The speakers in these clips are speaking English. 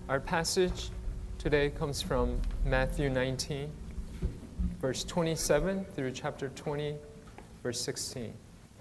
Our passage today comes from Matthew 19, verse 27 through chapter 20, verse 16.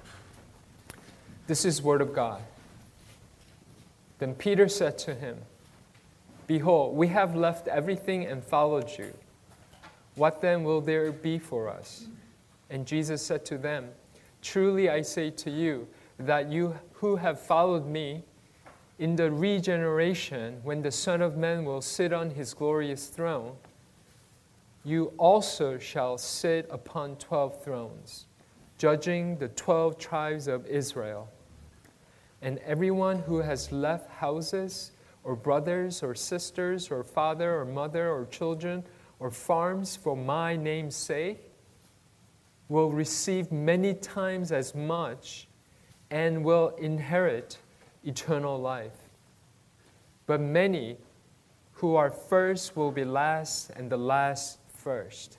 This is word of God. Then Peter said to him, "Behold, we have left everything and followed you. What then will there be for us?" And Jesus said to them, "Truly I say to you, that you who have followed me, in the regeneration, when the Son of Man will sit on his glorious throne, you also shall sit upon 12 thrones, judging the 12 tribes of Israel. And everyone who has left houses, or brothers, or sisters, or father, or mother, or children, or farms for my name's sake, will receive many times as much and will inherit eternal life. But many who are first will be last, and the last first.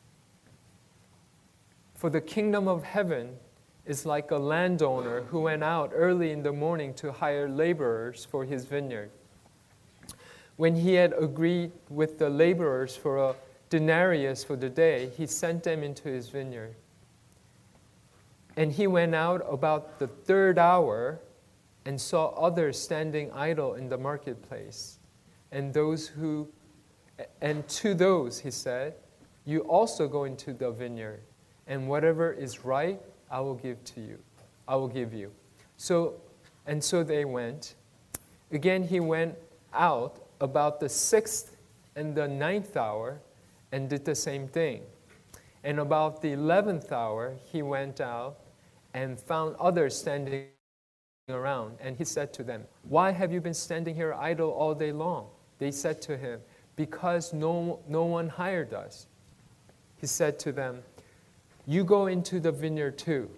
For the kingdom of heaven is like a landowner who went out early in the morning to hire laborers for his vineyard. When he had agreed with the laborers for a denarius for the day, he sent them into his vineyard. And he went out about the third hour and saw others standing idle in the marketplace. And to those he said, "You also go into the vineyard, and whatever is right, I will give you." So they went. Again he went out about the 6th and the 9th hour and did the same thing. And about the 11th hour he went out and found others standing around. And he said to them, "Why have you been standing here idle all day long?" They said to him, "Because no one hired us." He said to them, "You go into the vineyard too."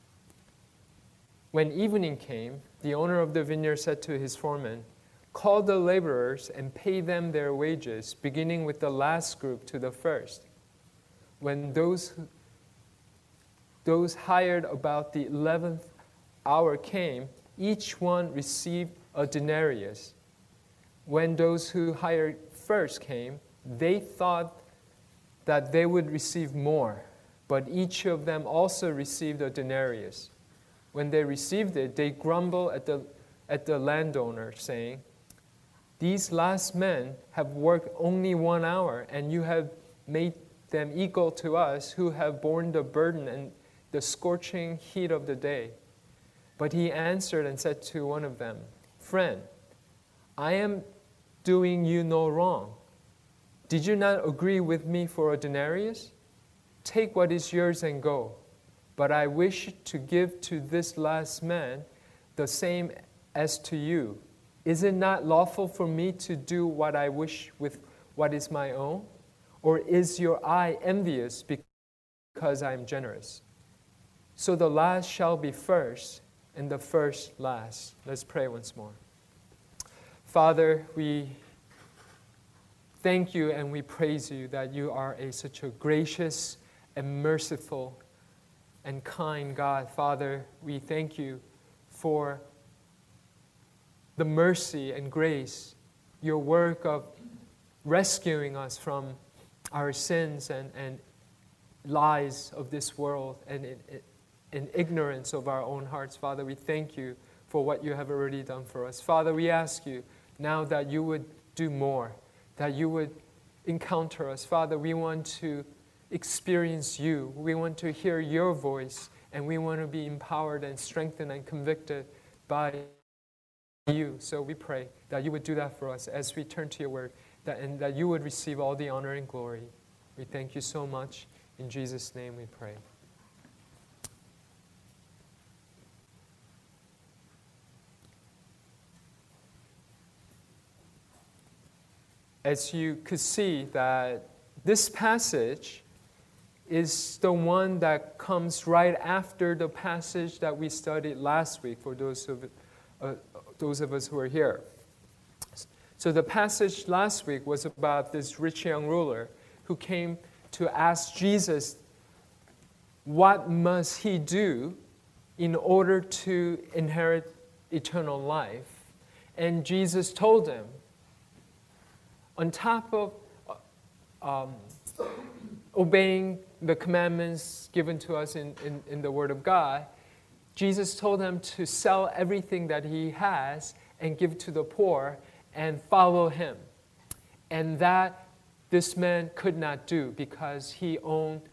When evening came, the owner of the vineyard said to his foreman, "Call the laborers and pay them their wages, beginning with the last group to the first." When those hired about the 11th hour came, each one received a denarius. When those who hired first came, they thought that they would receive more, but each of them also received a denarius. When they received it, they grumbled at the landowner, saying, "These last men have worked only 1 hour, and you have made them equal to us who have borne the burden and the scorching heat of the day." But he answered and said to one of them, "Friend, I am doing you no wrong. Did you not agree with me for a denarius? Take what is yours and go. But I wish to give to this last man the same as to you. Is it not lawful for me to do what I wish with what is my own? Or is your eye envious because I am generous? So the last shall be first, and the first last." Let's pray once more. Father, we thank you and we praise you that you are such a gracious and merciful and kind God. Father, we thank you for the mercy and grace, your work of rescuing us from our sins and lies of this world and in ignorance of our own hearts. Father, we thank you for what you have already done for us. Father, we ask you now that you would do more, that you would encounter us. Father, we want to experience you. We want to hear your voice, and we want to be empowered and strengthened and convicted by you. So we pray that you would do that for us as we turn to your word, and that you would receive all the honor and glory. We thank you so much. In Jesus' name we pray. As you could see, that this passage is the one that comes right after the passage that we studied last week, for those of us who are here. So the passage last week was about this rich young ruler who came to ask Jesus, what must he do in order to inherit eternal life? And Jesus told him on top of obeying the commandments given to us in the Word of God, Jesus told them to sell everything that he has and give to the poor and follow him. And that this man could not do because he owned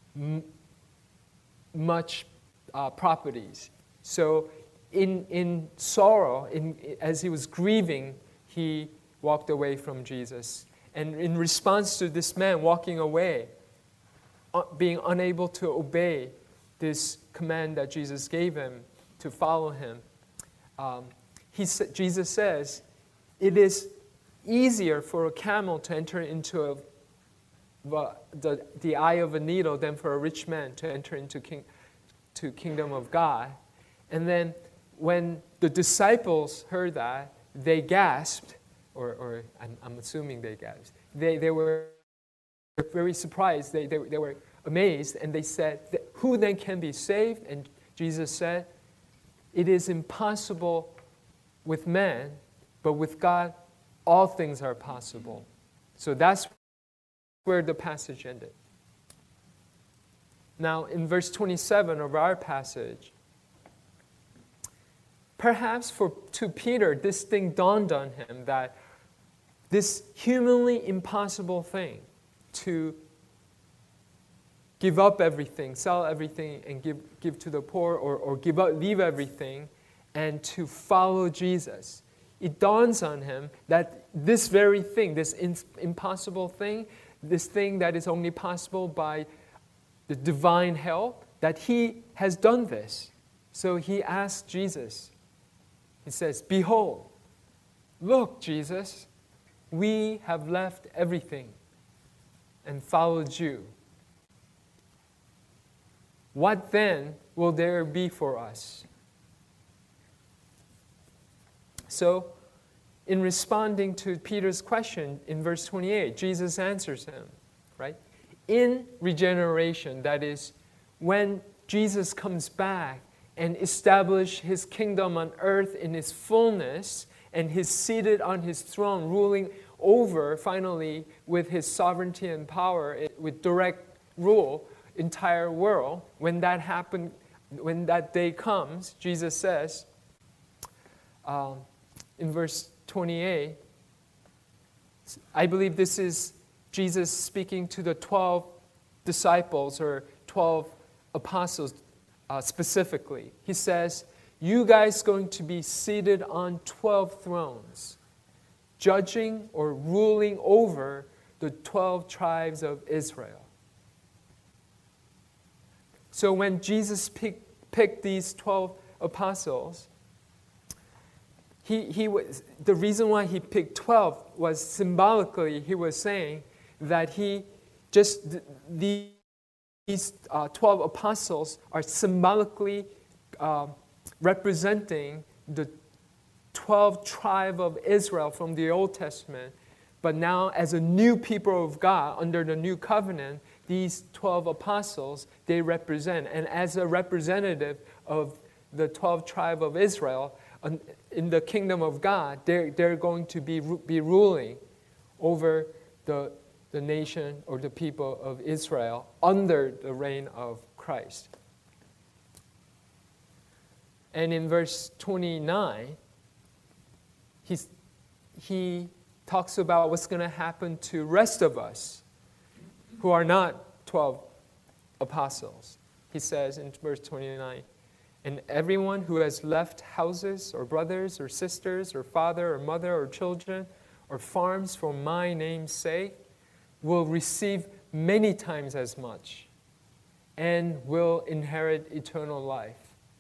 much properties. So in sorrow, as he was grieving, he walked away from Jesus. And in response to this man walking away, being unable to obey this command that Jesus gave him to follow him, Jesus says, it is easier for a camel to enter into the eye of a needle than for a rich man to enter into kingdom of God. And then when the disciples heard that, they gasped, or I'm assuming they gasped. They were very surprised. They were amazed, and they said, who then can be saved? And Jesus said, it is impossible with man, but with God, all things are possible. So that's where the passage ended. Now, in verse 27 of our passage, perhaps to Peter, this thing dawned on him that this humanly impossible thing to give up everything, sell everything, and give to the poor, or leave everything, and to follow Jesus. It dawns on him that this very thing, this impossible thing, this thing that is only possible by the divine help, that he has done this. So he asks Jesus, he says, behold, look, Jesus, we have left everything and followed you. What then will there be for us? So, in responding to Peter's question in verse 28, Jesus answers him, right? In regeneration, that is, when Jesus comes back and establishes his kingdom on earth in its fullness, and he's seated on his throne, ruling over, finally, with his sovereignty and power, with direct rule, entire world. When that happens, when that day comes, Jesus says, in verse 28, I believe this is Jesus speaking to the 12 disciples or 12 apostles specifically. He says, you guys going to be seated on 12 thrones, judging or ruling over the 12 tribes of Israel. So when Jesus picked these 12 apostles, the reason why he picked 12 was symbolically, he was saying that these 12 apostles are symbolically representing the 12 tribes of Israel from the Old Testament. But now, as a new people of God under the new covenant, these 12 apostles, they represent. And as a representative of the 12 tribes of Israel, in the kingdom of God, they're going to be ruling over the nation or the people of Israel under the reign of Christ. And in verse 29, he talks about what's going to happen to the rest of us who are not 12 apostles. He says in verse 29, and everyone who has left houses or brothers or sisters or father or mother or children or farms for my name's sake will receive many times as much and will inherit eternal life.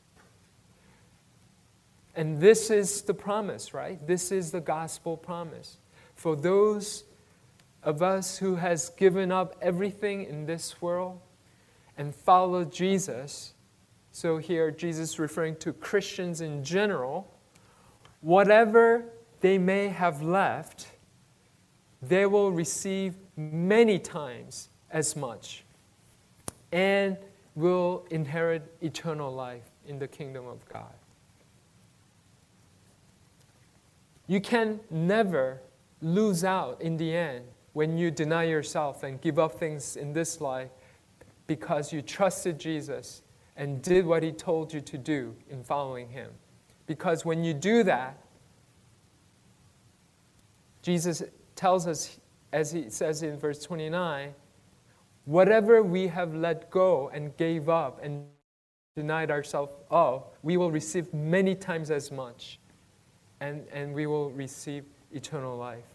And this is the promise, right? This is the gospel promise. For those of us who has given up everything in this world and followed Jesus, so here Jesus referring to Christians in general, whatever they may have left, they will receive many times as much and will inherit eternal life in the kingdom of God. You can never lose out in the end when you deny yourself and give up things in this life because you trusted Jesus and did what he told you to do in following him. Because when you do that, Jesus tells us, as he says in verse 29, whatever we have let go and gave up and denied ourselves of, we will receive many times as much, and we will receive eternal life.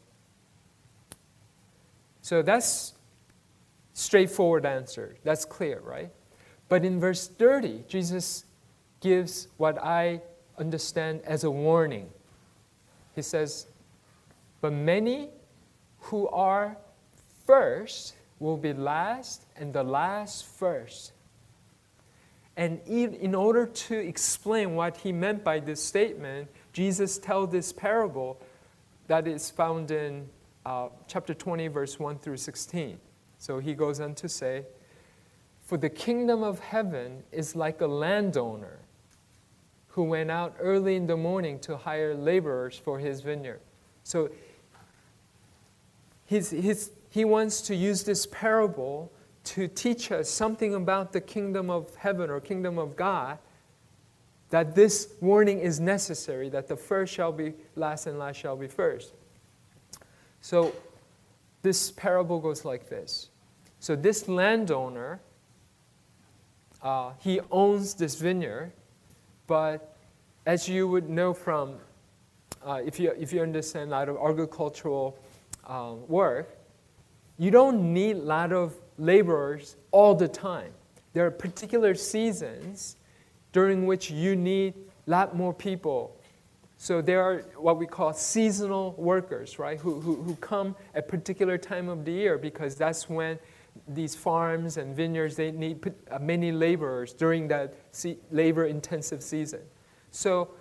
So that's straightforward answer. That's clear, right? But in verse 30, Jesus gives what I understand as a warning. He says, but many who are first will be last, and the last first. And in order to explain what he meant by this statement, Jesus tells this parable that is found in chapter 20, verse 1 through 16. So he goes on to say, for the kingdom of heaven is like a landowner who went out early in the morning to hire laborers for his vineyard. So he wants to use this parable to teach us something about the kingdom of heaven or kingdom of God, that this warning is necessary, that the first shall be last and last shall be first. So this parable goes like this. So this landowner, he owns this vineyard, but as you would know from, if you understand a lot of agricultural work, you don't need a lot of laborers all the time. There are particular seasons during which you need a lot more people. So there are what we call seasonal workers, right, who come at a particular time of the year, because that's when these farms and vineyards, they need many laborers during that labor-intensive season. So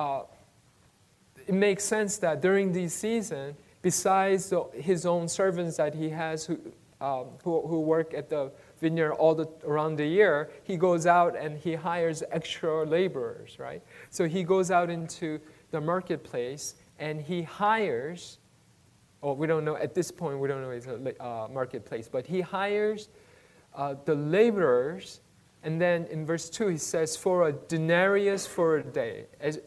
it makes sense that during these seasons, besides his own servants that he has who work at the vineyard around the year, he goes out and he hires extra laborers, right? So he goes out into the marketplace and he hires, we don't know, at this point we don't know it's a marketplace, but he hires the laborers, and then in verse 2 he says, for a denarius for a day.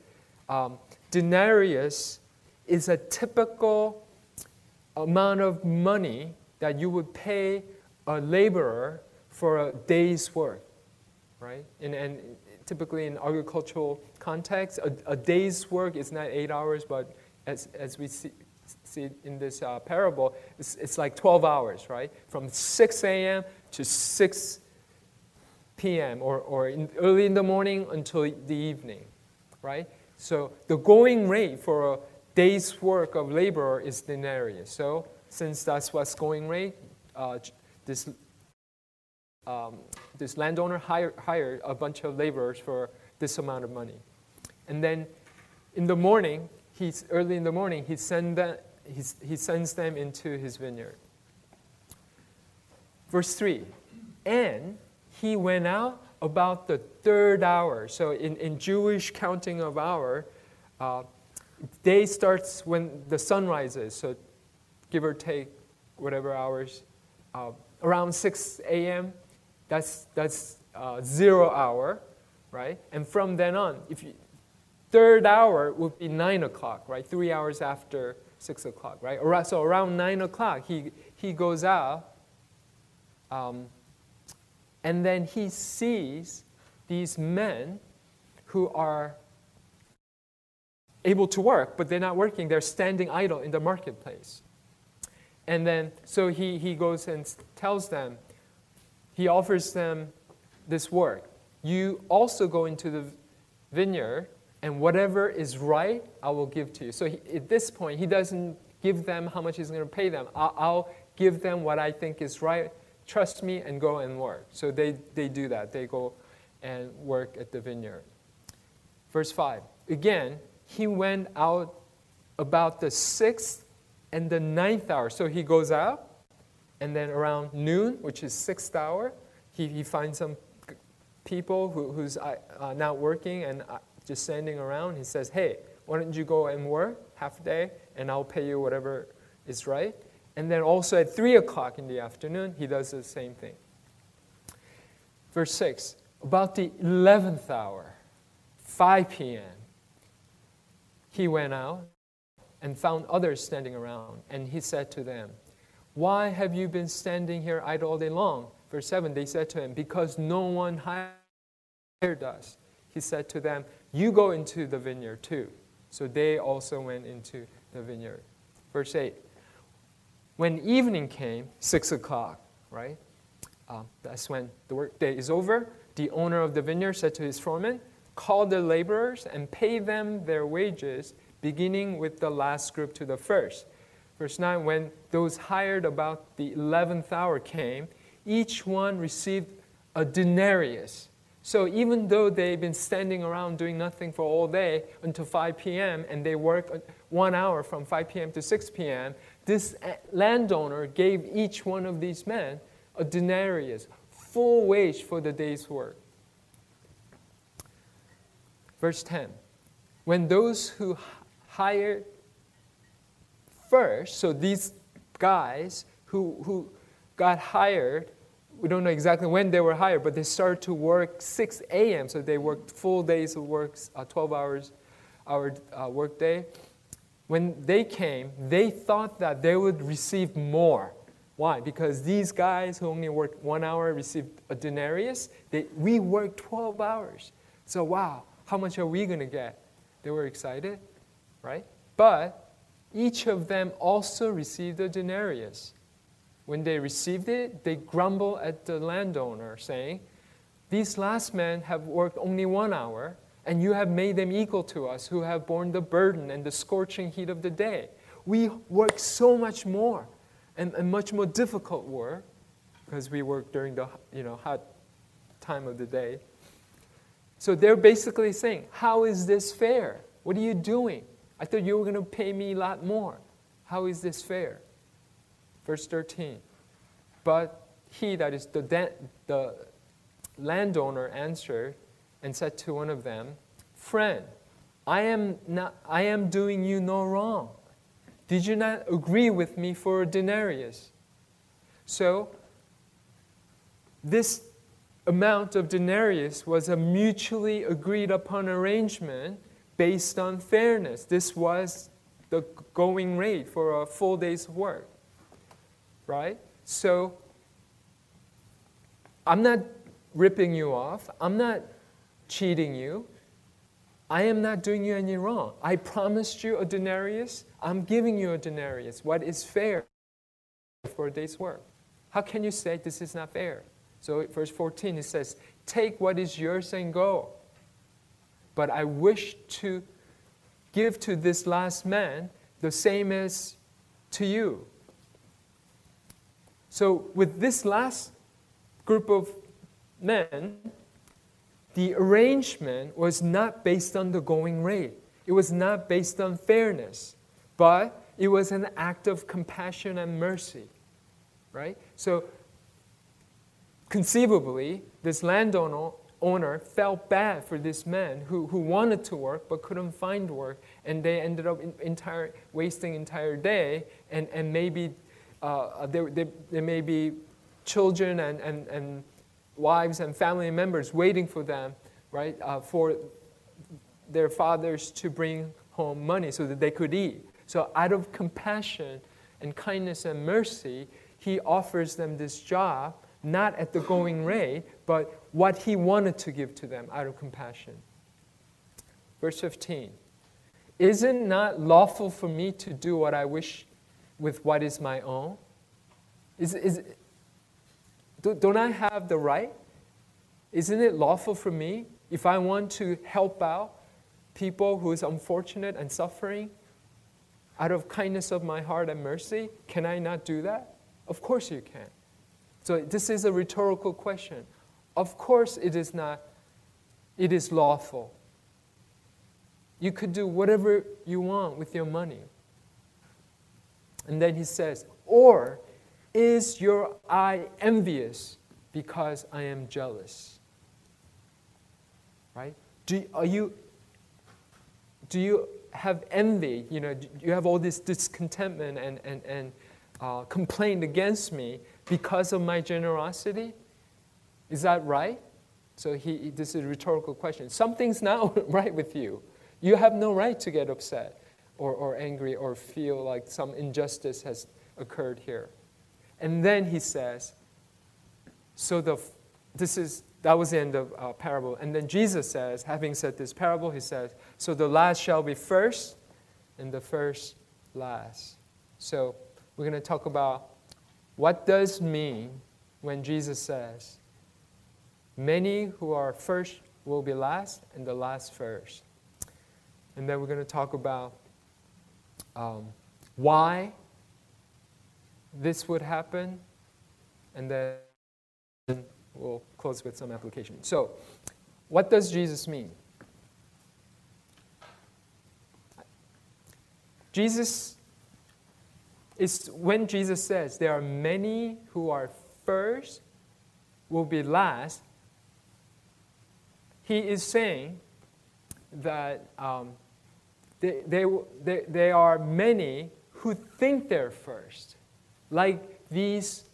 Denarius is a typical amount of money that you would pay a laborer for a day's work, right? And typically in agricultural context, a day's work is not 8 hours, but as we see in this parable, it's like 12 hours, right? From 6 a.m. to 6 p.m. or early in the morning until the evening, right? So the going rate for a day's work of laborer is denarius. So since that's what's going rate, this landowner hired a bunch of laborers for this amount of money. And then in the morning, early in the morning, he sends them into his vineyard. Verse 3, and he went out about the third hour. So in Jewish counting of hour, day starts when the sun rises, so give or take whatever hours. Around 6 a.m., that's 0 hour, right? And from then on, third hour would be 9 o'clock, right? 3 hours after 6 o'clock, right? So around 9 o'clock, he goes out, and then he sees these men who are able to work, but they're not working. They're standing idle in the marketplace. And then, so he goes and tells them, he offers them this work. You also go into the vineyard, and whatever is right, I will give to you. So at this point, he doesn't give them how much he's going to pay them. I'll give them what I think is right. Trust me and go and work. So they do that. They go and work at the vineyard. Verse 5. Again, he went out about the 6th and the 9th hour. So he goes out, and then around noon, which is 6th hour, he finds some people who's not working and just standing around. He says, hey, why don't you go and work half a day, and I'll pay you whatever is right. And then also at 3 o'clock in the afternoon, he does the same thing. Verse 6, about the 11th hour, 5 p.m., he went out and found others standing around. And he said to them, why have you been standing here idle all day long? Verse 7, they said to him, because no one hired us. He said to them, you go into the vineyard too. So they also went into the vineyard. Verse 8, when evening came, 6 o'clock, right? That's when the workday is over. The owner of the vineyard said to his foreman, call the laborers and pay them their wages, beginning with the last group to the first. Verse 9, when those hired about the 11th hour came, each one received a denarius. So even though they've been standing around doing nothing for all day until 5 p.m., and they work 1 hour from 5 p.m. to 6 p.m., this landowner gave each one of these men a denarius, full wage for the day's work. Verse 10, when those who hired first, so these guys who got hired, we don't know exactly when they were hired, but they started to work 6 a.m., so they worked full days of work, 12 hours work day. When they came, they thought that they would receive more. Why? Because these guys who only worked 1 hour received a denarius. We worked 12 hours. So wow, how much are we going to get? They were excited, right? But each of them also received a denarius. When they received it, they grumbled at the landowner, saying, these last men have worked only 1 hour, and you have made them equal to us who have borne the burden and the scorching heat of the day. We work so much more and much more difficult work because we work during the hot time of the day. So they're basically saying, how is this fair? What are you doing? I thought you were going to pay me a lot more. How is this fair? Verse 13, but he, that is the landowner, answered and said to one of them, friend, I am doing you no wrong. Did you not agree with me for a denarius? So this amount of denarius was a mutually agreed upon arrangement based on fairness. This was the going rate for a full day's work. Right? So I'm not ripping you off. I'm not cheating you. I am not doing you any wrong. I promised you a denarius. I'm giving you a denarius. What is fair for a day's work? How can you say this is not fair? So verse 14, it says, take what is yours and go. But I wish to give to this last man the same as to you. So with this last group of men, the arrangement was not based on the going rate. It was not based on fairness, but it was an act of compassion and mercy, right? So conceivably, this landowner felt bad for this man who wanted to work but couldn't find work, and they ended up wasting entire day, and maybe there may be children and wives and family members waiting for them, right, for their fathers to bring home money so that they could eat. So out of compassion and kindness and mercy, he offers them this job, not at the going rate, but what he wanted to give to them out of compassion. Verse 15, is it not lawful for me to do what I wish with what is my own? Don't I have the right? Isn't it lawful for me, if I want to help out people who is unfortunate and suffering, out of kindness of my heart and mercy, can I not do that? Of course you can. So this is a rhetorical question. Of course it is not. It is lawful. You could do whatever you want with your money. And then he says, or is your eye envious because I am jealous? Right? Do you have envy, you have all this discontentment and complaint against me because of my generosity? Is that right? So this is a rhetorical question. Something's not right with you. You have no right to get upset or angry or feel like some injustice has occurred here. And then he says, that was the end of parable. And then Jesus says, having said this parable, he says, so the last shall be first and the first last. So we're going to talk about what does mean when Jesus says, many who are first will be last and the last first. And then we're going to talk about why this would happen, and then we'll close with some application. So, what does Jesus mean? When Jesus says there are many who are first will be last, he is saying that there are many who think they're first. Like these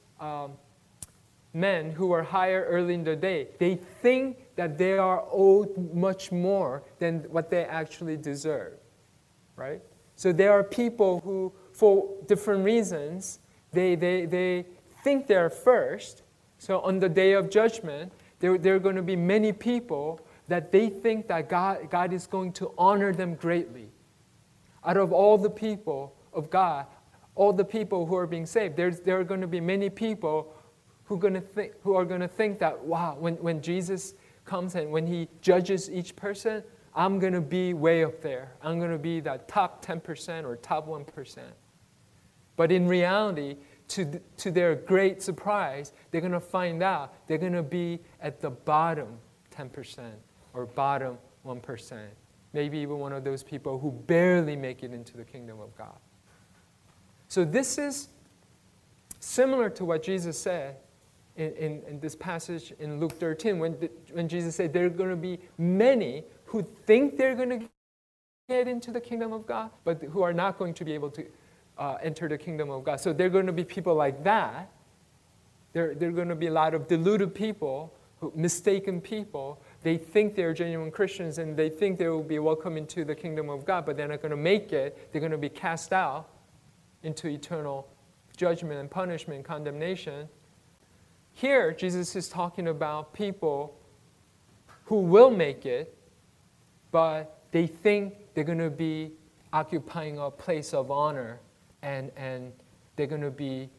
men who were hired early in the day, they think that they are owed much more than what they actually deserve, right? So there are people who, for different reasons, they think they're first. So on the day of judgment, there are going to be many people that they think that God is going to honor them greatly. Out of all the people of God, all the people who are being saved, there are going to be many people who are going to think that, wow, when Jesus comes and when he judges each person, I'm going to be way up there. I'm going to be that top 10% or top 1%. But in reality, to their great surprise, they're going to find out they're going to be at the bottom 10% or bottom 1%. Maybe even one of those people who barely make it into the kingdom of God. So this is similar to what Jesus said in this passage in Luke 13 when Jesus said there are going to be many who think they're going to get into the kingdom of God, but who are not going to be able to enter the kingdom of God. So there are going to be people like that. There are going to be a lot of deluded people, mistaken people. They think they're genuine Christians and they think they will be welcome into the kingdom of God, but they're not going to make it. They're going to be cast out into eternal judgment and punishment and condemnation. Here, Jesus is talking about people who will make it, but they think they're going to be occupying a place of honor, and they're going to be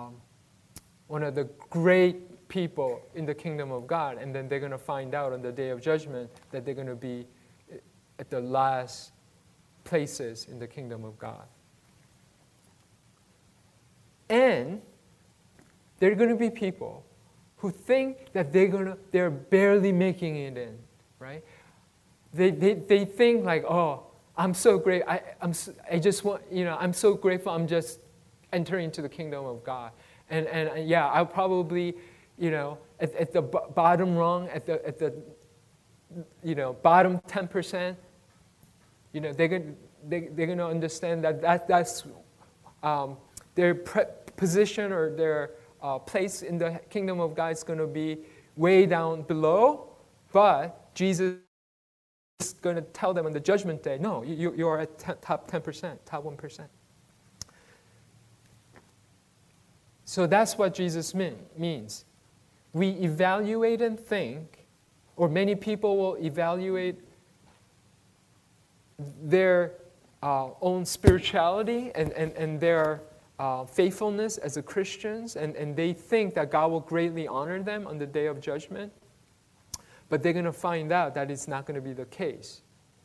one of the great people in the kingdom of God, and then they're going to find out on the day of judgment that they're going to be at the last places in the kingdom of God. And there are going to be people who think that they're barely making it in, right? They think like, oh, I'm so great. I'm so grateful. I'm just entering into the kingdom of God, and yeah, I'll probably, at the bottom rung, at the bottom 10%, they're going to understand that's their position or their place in the kingdom of God is going to be way down below, but Jesus is going to tell them on the judgment day, no, you are at top 10%, top 1%. So that's what Jesus means. We evaluate and think, or many people will evaluate their own spirituality and their faithfulness as a Christians, and they think that God will greatly honor them on the day of judgment. But they're going to find out that it's not going to be the case.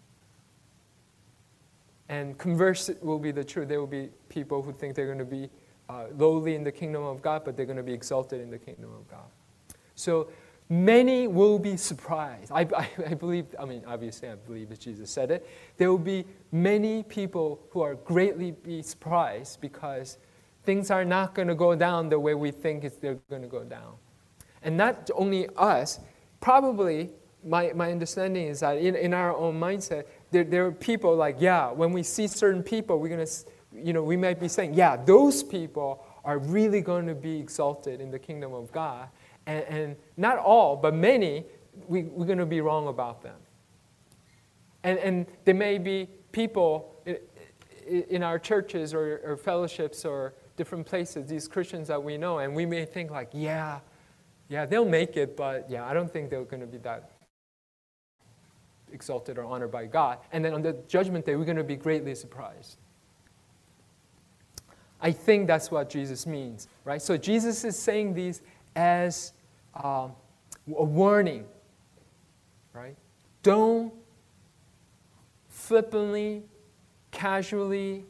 And converse will be the truth. There will be people who think they're going to be lowly in the kingdom of God, but they're going to be exalted in the kingdom of God. So many will be surprised. I believe, obviously I believe that Jesus said it. There will be many people who are greatly be surprised because things are not going to go down the way we think they're going to go down. And not only us, probably my understanding is that in our own mindset, there are people like, yeah, when we see certain people, we're going to, we might be saying, yeah, those people are really going to be exalted in the kingdom of God. And not all, but many, we're going to be wrong about them. And there may be people in our churches or fellowships or different places, these Christians that we know, and we may think like, yeah, they'll make it, but yeah, I don't think they're going to be that exalted or honored by God. And then on the judgment day, we're going to be greatly surprised. I think that's what Jesus means, right? So Jesus is saying these as a warning, right? Don't flippantly, casually,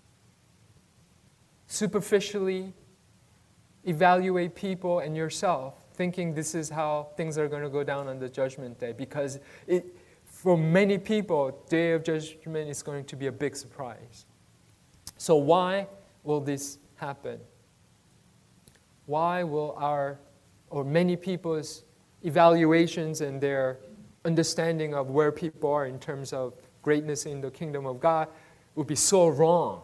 superficially evaluate people and yourself, thinking this is how things are going to go down on the judgment day, because for many people, day of judgment is going to be a big surprise. So why will this happen? Why will many people's evaluations and their understanding of where people are in terms of greatness in the kingdom of God will be so wrong?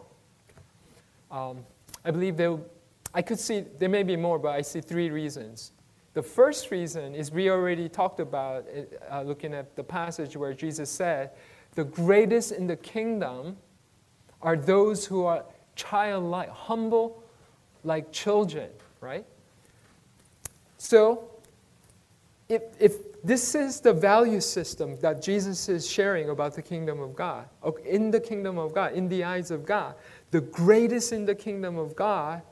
I believe I could see, there may be more, but I see 3 reasons. The first reason is we already talked about looking at the passage where Jesus said, the greatest in the kingdom are those who are childlike, humble like children, right? So, if this is the value system that Jesus is sharing about the kingdom of God, in the kingdom of God, in the eyes of God, the greatest in the kingdom of God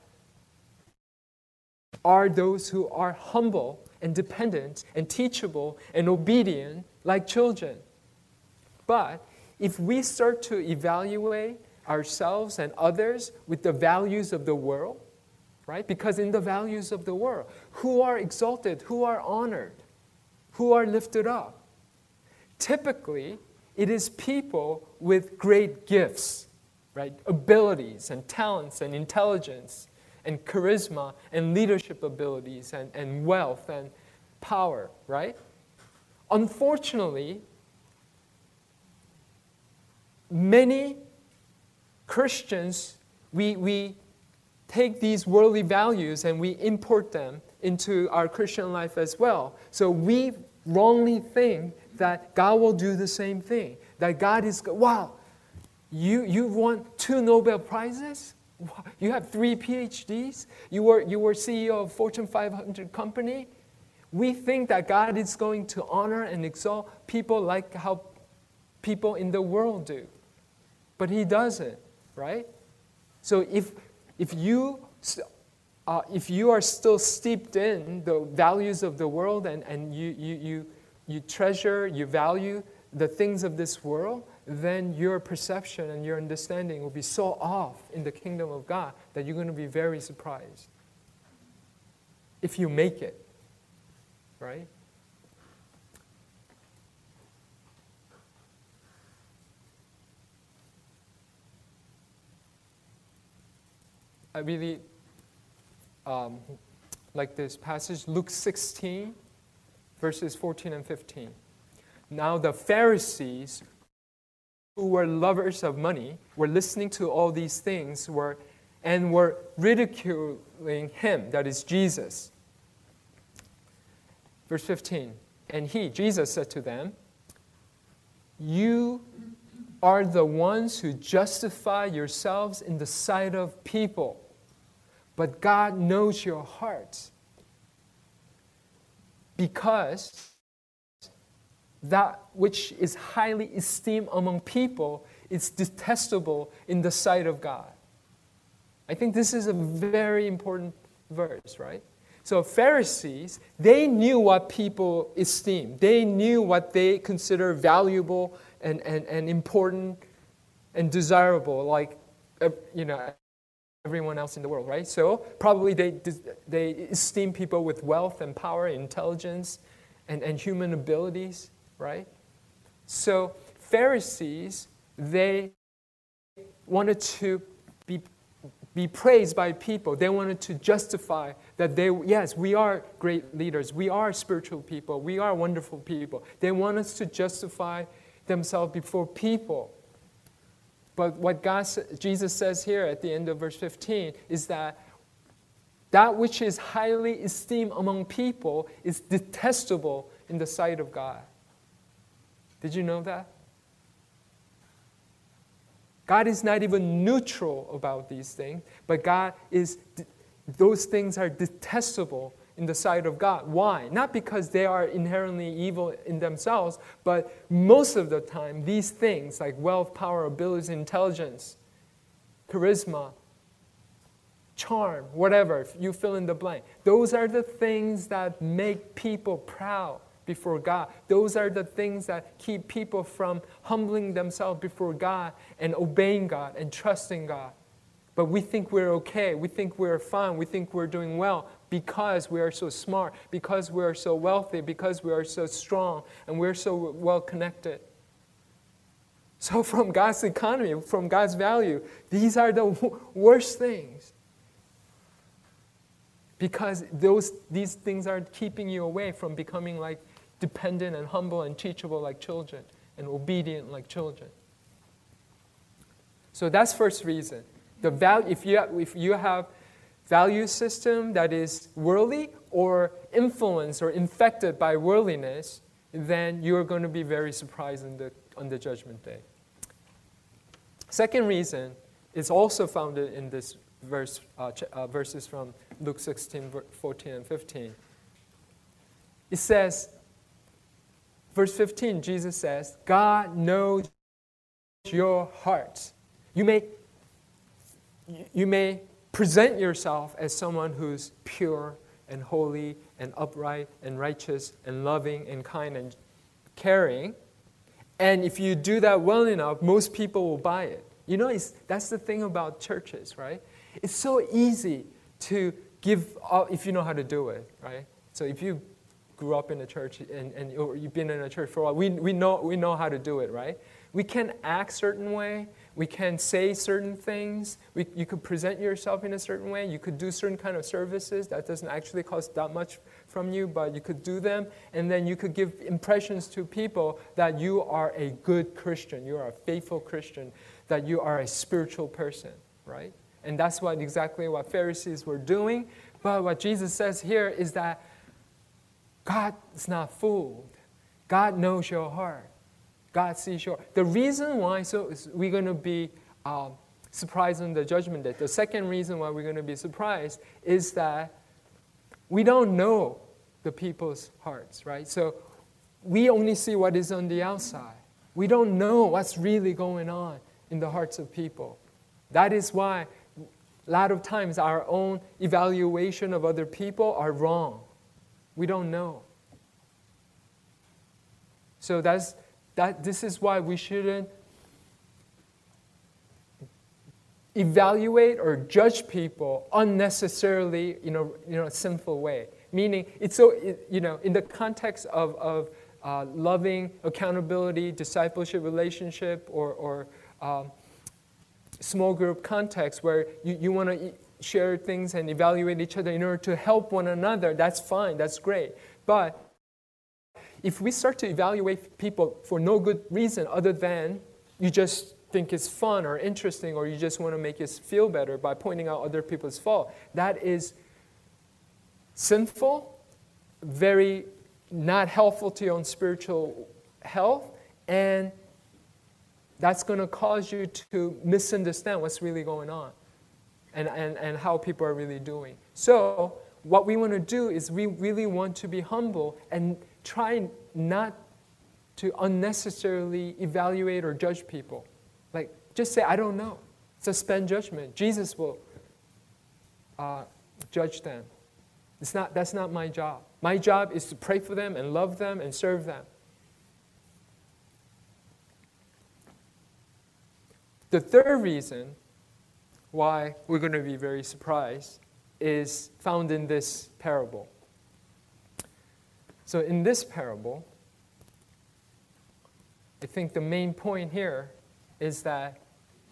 are those who are humble and dependent and teachable and obedient like children. But if we start to evaluate ourselves and others with the values of the world, right? Because in the values of the world, who are exalted, who are honored, who are lifted up? Typically, it is people with great gifts, right? Abilities and talents and intelligence and charisma and leadership abilities and wealth and power, right? Unfortunately, many Christians, we take these worldly values and we import them into our Christian life as well. So we wrongly think that God will do the same thing. That God is, wow, you won 2 Nobel Prizes? You have 3 PhDs? You were CEO of Fortune 500 company? We think that God is going to honor and exalt people like how people in the world do. But He doesn't, right? So if you are still steeped in the values of the world and you treasure, you value the things of this world, then your perception and your understanding will be so off in the kingdom of God that you're going to be very surprised if you make it, right? I really like this passage, Luke 16, verses 14 and 15. Now the Pharisees, who were lovers of money, were listening to all these things and were ridiculing Him, that is Jesus. Verse 15, and He, Jesus, said to them, "You are the ones who justify yourselves in the sight of people, but God knows your hearts. Because that which is highly esteemed among people is detestable in the sight of God." I think this is a very important verse, right? So Pharisees, they knew what people esteem. They knew what they consider valuable and important and desirable, like everyone else in the world, right? So probably they esteem people with wealth and power, intelligence, and human abilities, right? So Pharisees, they wanted to be praised by people. They wanted to justify that yes, we are great leaders. We are spiritual people. We are wonderful people. They want us to justify themselves before people. But what Jesus says here at the end of verse 15 is that which is highly esteemed among people is detestable in the sight of God. Did you know that? God is not even neutral about these things, but those things are detestable in the sight of God. Why? Not because they are inherently evil in themselves, but most of the time, these things like wealth, power, ability, intelligence, charisma, charm, whatever, you fill in the blank. Those are the things that make people proud before God. Those are the things that keep people from humbling themselves before God and obeying God and trusting God. But we think we're okay. We think we're fine. We think we're doing well because we are so smart, because we are so wealthy, because we are so strong, and we're so well connected. So from God's economy, from God's value, these are the worst things. Because these things are keeping you away from becoming like dependent and humble and teachable like children and obedient like children. So that's first reason. The value, if you have value system that is worldly or influenced or infected by worldliness, then you're going to be very surprised on the judgment day. Second reason is also founded in this verses from Luke 16, 14 and 15. It says, verse 15, Jesus says, God knows your hearts. You may present yourself as someone who's pure and holy and upright and righteous and loving and kind and caring. And if you do that well enough, most people will buy it. You know, that's the thing about churches, right? It's so easy to give up if you know how to do it, right? So if you grew up in a church or you've been in a church for a while, we know how to do it, right? We can act a certain way. We can say certain things. You could present yourself in a certain way. You could do certain kind of services that doesn't actually cost that much from you, but you could do them. And then you could give impressions to people that you are a good Christian, you are a faithful Christian, that you are a spiritual person, right? And that's exactly what Pharisees were doing. But what Jesus says here is that God is not fooled. God knows your heart. God sees your heart. The reason why we're going to be surprised on the judgment day, the second reason why we're going to be surprised is that we don't know the people's hearts, right? So we only see what is on the outside. We don't know what's really going on in the hearts of people. That is why a lot of times our own evaluation of other people are wrong. We don't know. So this is why we shouldn't evaluate or judge people unnecessarily in a sinful way. Meaning, it's so in the context of loving, accountability, discipleship, relationship, or small group context where you want to share things and evaluate each other in order to help one another. That's fine. That's great. But if we start to evaluate people for no good reason other than you just think it's fun or interesting or you just want to make us feel better by pointing out other people's fault, that is sinful, very not helpful to your own spiritual health, and that's going to cause you to misunderstand what's really going on and how people are really doing. So what we want to do is we really want to be humble and try not to unnecessarily evaluate or judge people. Like, just say, I don't know. Suspend judgment. Jesus will judge them. That's not my job. My job is to pray for them and love them and serve them. The third reason why we're going to be very surprised is found in this parable. So in this parable, I think the main point here is that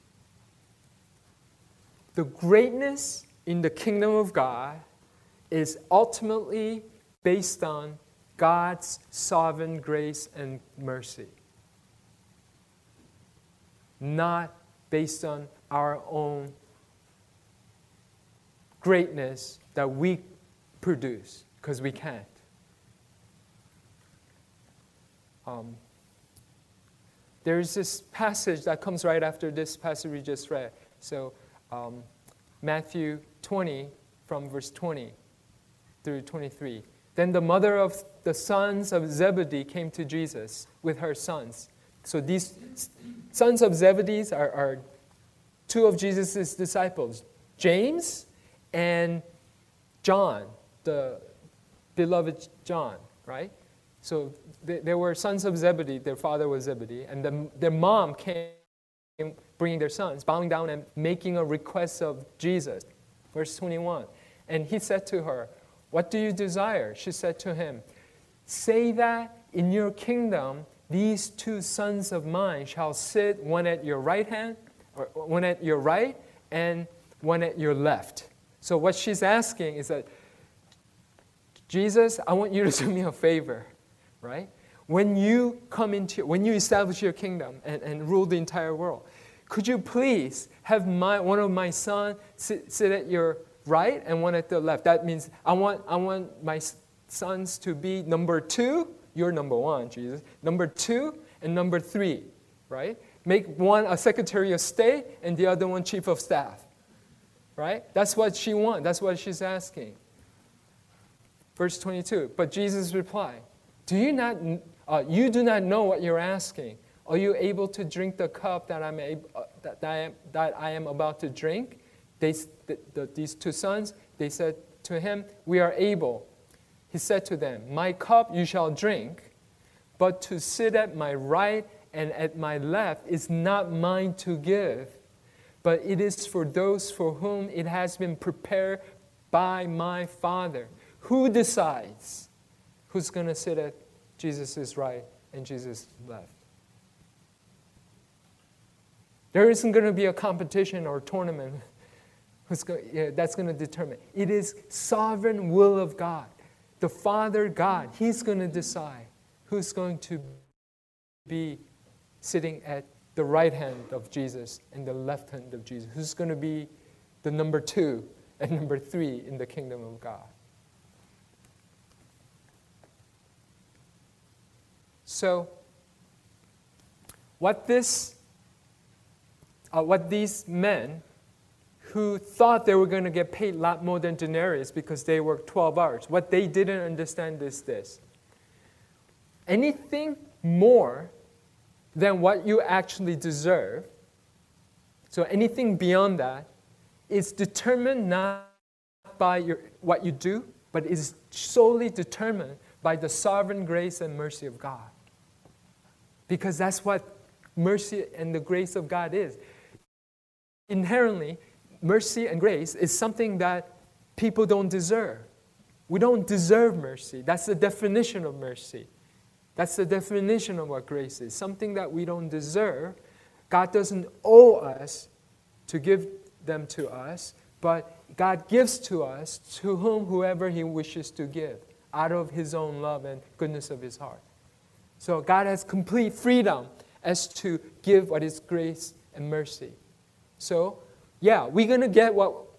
the greatness in the kingdom of God is ultimately based on God's sovereign grace and mercy. not based on our own greatness that we produce, because we can't. There's this passage that comes right after this passage we just read. So Matthew 20, from verse 20 through 23. Then the mother of the sons of Zebedee came to Jesus with her sons. So these sons of Zebedee are two of Jesus' disciples, James and John, the beloved John, right? So they were sons of Zebedee. Their father was Zebedee. And their mom came bringing their sons, bowing down and making a request of Jesus. Verse 21. And he said to her, "What do you desire?" She said to him, "Say that in your kingdom these two sons of mine shall sit, one at your right hand, or one at your right, and one at your left." So what she's asking is that, Jesus, I want you to do me a favor, right? When you establish your kingdom and rule the entire world, could you please have one of my sons sit at your right and one at the left? That means I want my sons to be number 2. You're number 1, Jesus. Number 2 and number 3, right? Make one a Secretary of State and the other one Chief of Staff, right? That's what she wants. That's what she's asking. Verse 22. But Jesus replied, you do not know what you're asking. Are you able to drink the cup that I am about to drink? These two sons, they said to him, "We are able." He said to them, "My cup you shall drink, but to sit at my right and at my left is not mine to give, but it is for those for whom it has been prepared by my Father." Who decides who's going to sit at Jesus' right and Jesus' left? There isn't going to be a competition or tournament that's going to determine. It is sovereign will of God. The Father God, He's going to decide who's going to be sitting at the right hand of Jesus and the left hand of Jesus. Who's going to be the number 2 and number 3 in the kingdom of God. So, what these men who thought they were going to get paid a lot more than denarius because they worked 12 hours, what they didn't understand is this. Anything more than what you actually deserve, so anything beyond that, is determined not by what you do, but is solely determined by the sovereign grace and mercy of God. Because that's what mercy and the grace of God is. Inherently, mercy and grace is something that people don't deserve. We don't deserve mercy. That's the definition of mercy. That's the definition of what grace is. Something that we don't deserve. God doesn't owe us to give them to us, but God gives to us to whoever He wishes to give, out of His own love and goodness of His heart. So God has complete freedom as to give what is grace and mercy. So, yeah, we're going to get what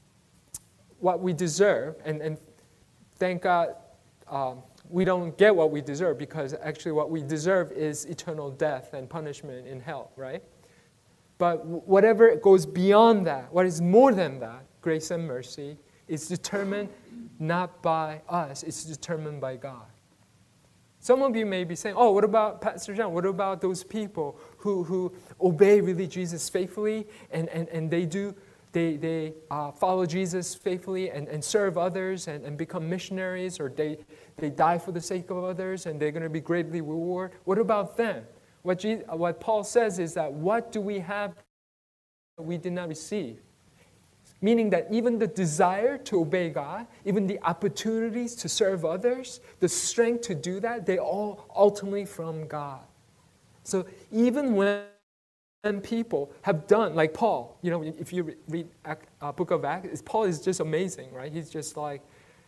we deserve, and thank God we don't get what we deserve, because actually what we deserve is eternal death and punishment in hell, right? But whatever goes beyond that, what is more than that, grace and mercy, is determined not by us, it's determined by God. Some of you may be saying, "Oh, what about Pastor John? What about those people who obey really Jesus faithfully and they follow Jesus faithfully and serve others and become missionaries, or they die for the sake of others and they're going to be greatly rewarded? What about them?" What Paul says is that what do we have that we did not receive? Meaning that even the desire to obey God, even the opportunities to serve others, the strength to do that, they all ultimately from God. So even when people have done, like Paul, if you read Book of Acts, Paul is just amazing, right? He's just like,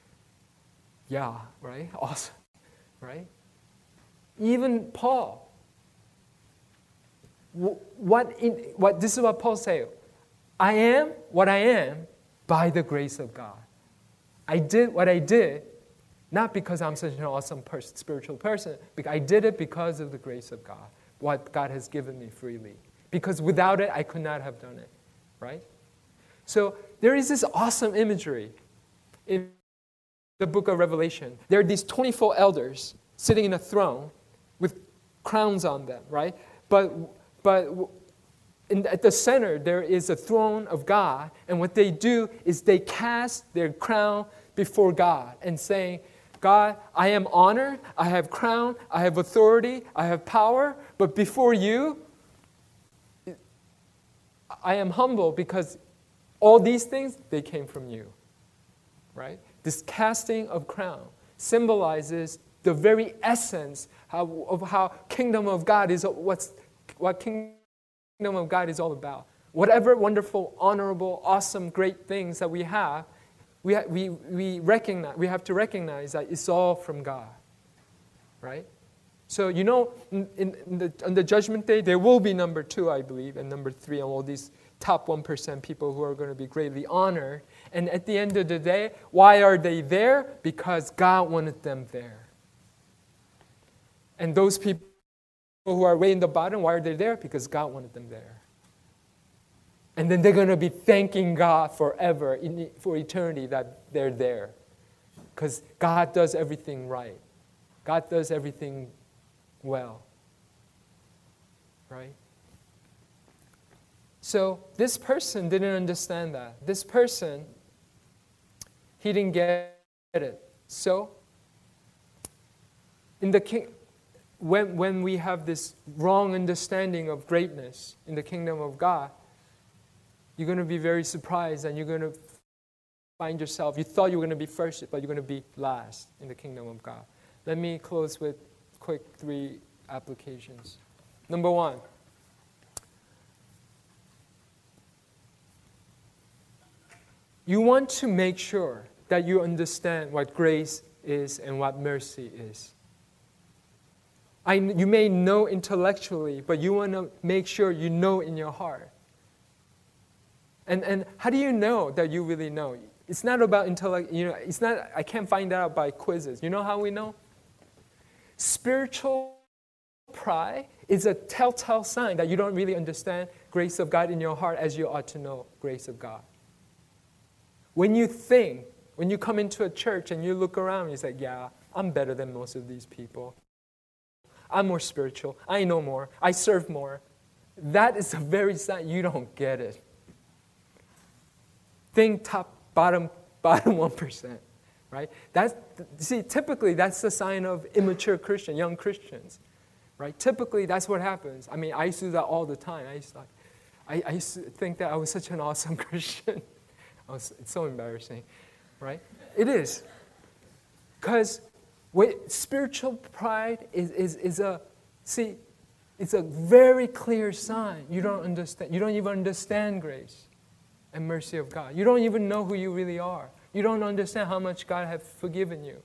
yeah, right? Awesome, right? Even Paul, This is what Paul says. I am what I am by the grace of God. I did what I did, not because I'm such an awesome spiritual person, because I did it because of the grace of God, what God has given me freely. Because without it, I could not have done it, right? So there is this awesome imagery in the book of Revelation. There are these 24 elders sitting in a throne with crowns on them, right? But at the center, there is a throne of God, and what they do is they cast their crown before God and saying, God, I am honored, I have crown, I have authority, I have power, but before you, I am humble because all these things, they came from you, right? This casting of crown symbolizes the very essence of how kingdom of God is, what kingdom of God is all about. Whatever wonderful, honorable, awesome, great things that we have, we have to recognize that it's all from God, right? So on the judgment day, there will be number 2, I believe, and number 3, and all these top 1% people who are going to be greatly honored. And at the end of the day, why are they there? Because God wanted them there. And those people who are way in the bottom, why are they there? Because God wanted them there. And then they're going to be thanking God forever, for eternity, that they're there. Because God does everything right. God does everything well. Right? So this person didn't understand that. This person, he didn't get it. So, when we have this wrong understanding of greatness in the kingdom of God, you're going to be very surprised, and you're going to find yourself, you thought you were going to be first, but you're going to be last in the kingdom of God. Let me close with quick 3 applications. Number 1. You want to make sure that you understand what grace is and what mercy is. You may know intellectually, but you want to make sure you know in your heart. And how do you know that you really know? It's not about intellect. It's not. I can't find that out by quizzes. You know how we know? Spiritual pride is a telltale sign that you don't really understand grace of God in your heart as you ought to know grace of God. When you come into a church and you look around, you say, yeah, I'm better than most of these people. I'm more spiritual. I know more. I serve more. That is the very sign you don't get it. Think bottom 1%, right? Typically that's the sign of immature Christian, young Christians, right? Typically that's what happens. I mean, I used to do that all the time. I used to think that I was such an awesome Christian. It's so embarrassing, right? It is. Because spiritual pride is a very clear sign. You don't understand. You don't even understand grace and mercy of God. You don't even know who you really are. You don't understand how much God has forgiven you.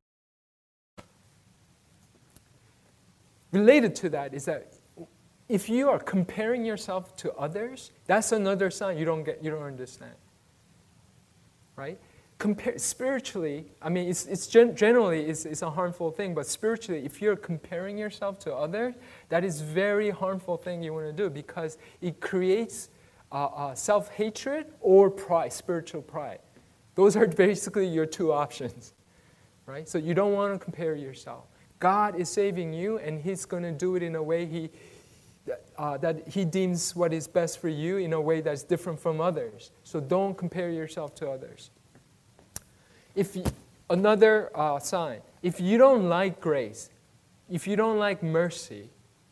Related to that is that if you are comparing yourself to others, that's another sign you don't understand. Right? Spiritually, I mean, it's generally a harmful thing, but spiritually, if you're comparing yourself to others, that is very harmful thing you want to do, because it creates self-hatred or pride, spiritual pride. Those are basically your 2 options, right? So you don't want to compare yourself. God is saving you, and He's going to do it in a way that He deems what is best for you in a way that's different from others. So don't compare yourself to others. Another sign, if you don't like grace, if you don't like mercy,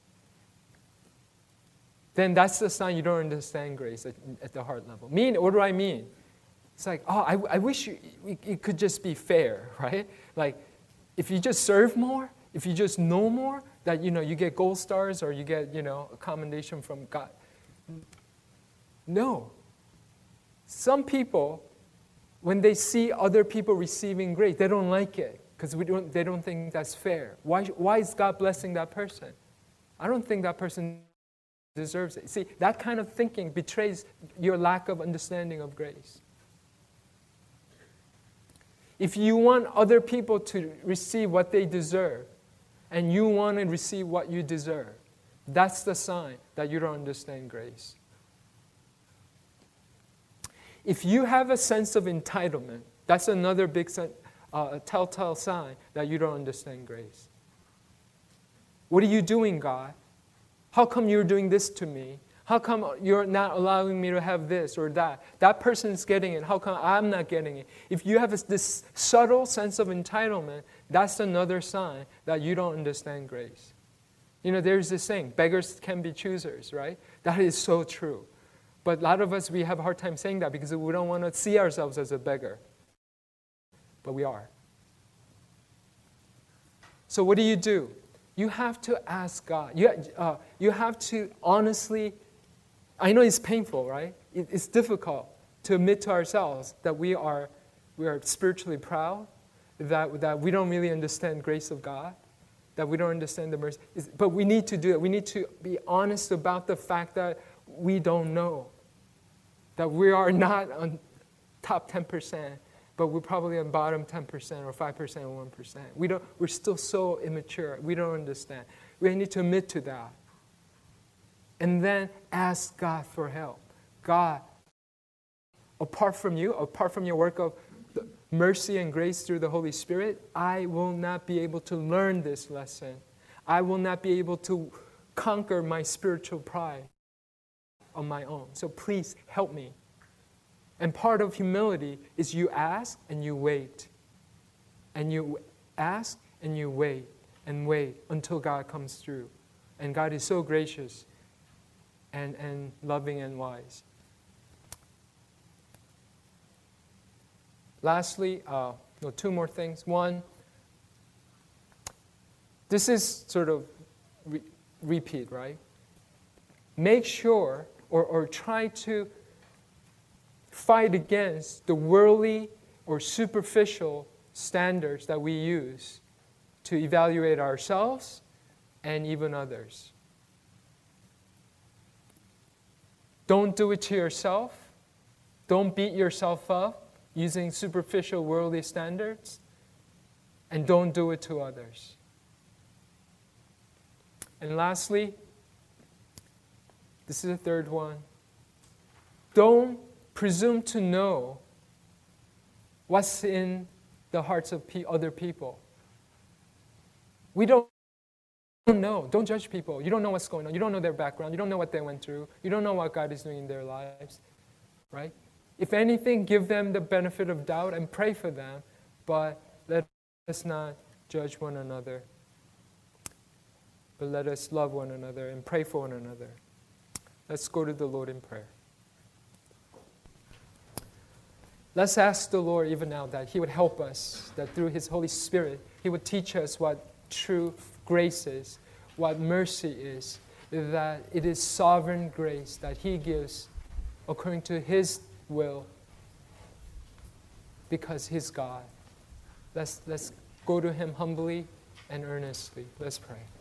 then that's the sign you don't understand grace at the heart level. What do I mean? It's like, I wish it could just be fair, right? Like, if you just serve more, if you just know more, that you get gold stars or you get a commendation from God. No. Some people, when they see other people receiving grace, they don't like it because they don't think that's fair. Why is God blessing that person? I don't think that person deserves it. See, that kind of thinking betrays your lack of understanding of grace. If you want other people to receive what they deserve, and you want to receive what you deserve, that's the sign that you don't understand grace. If you have a sense of entitlement, that's another big telltale sign that you don't understand grace. What are you doing, God? How come you're doing this to me? How come you're not allowing me to have this or that? That person's getting it. How come I'm not getting it? If you have this subtle sense of entitlement, that's another sign that you don't understand grace. You know, there's this saying, beggars can be choosers, right? That is so true. But a lot of us, we have a hard time saying that because we don't want to see ourselves as a beggar. But we are. So what do? You have to ask God. You have to honestly, I know it's painful, right? It's difficult to admit to ourselves that we are spiritually proud, that we don't really understand grace of God, that we don't understand the mercy. But we need to do it. We need to be honest about the fact that we don't know, that we are not on top 10%, but we're probably on bottom 10% or 5% or 1%. We're still so immature. We don't understand. We need to admit to that. And then ask God for help. God, apart from you, apart from your work of mercy and grace through the Holy Spirit, I will not be able to learn this lesson. I will not be able to conquer my spiritual pride on my own. So please help me. And part of humility is you ask and you wait. And you ask and you wait and wait until God comes through. And God is so gracious and loving and wise. Lastly, two more things. One, this is sort of repeat, right? Make sure or try to fight against the worldly or superficial standards that we use to evaluate ourselves and even others. Don't do it to yourself. Don't beat yourself up using superficial worldly standards. And don't do it to others. And lastly, this is the third one. Don't presume to know what's in the hearts of other people. We don't know. Don't judge people. You don't know what's going on. You don't know their background. You don't know what they went through. You don't know what God is doing in their lives, right? If anything, give them the benefit of doubt and pray for them, but let us not judge one another, but let us love one another and pray for one another. Let's go to the Lord in prayer. Let's ask the Lord even now that He would help us, that through His Holy Spirit, He would teach us what true grace is, what mercy is, that it is sovereign grace that He gives according to His will because He's God. Let's go to Him humbly and earnestly. Let's pray.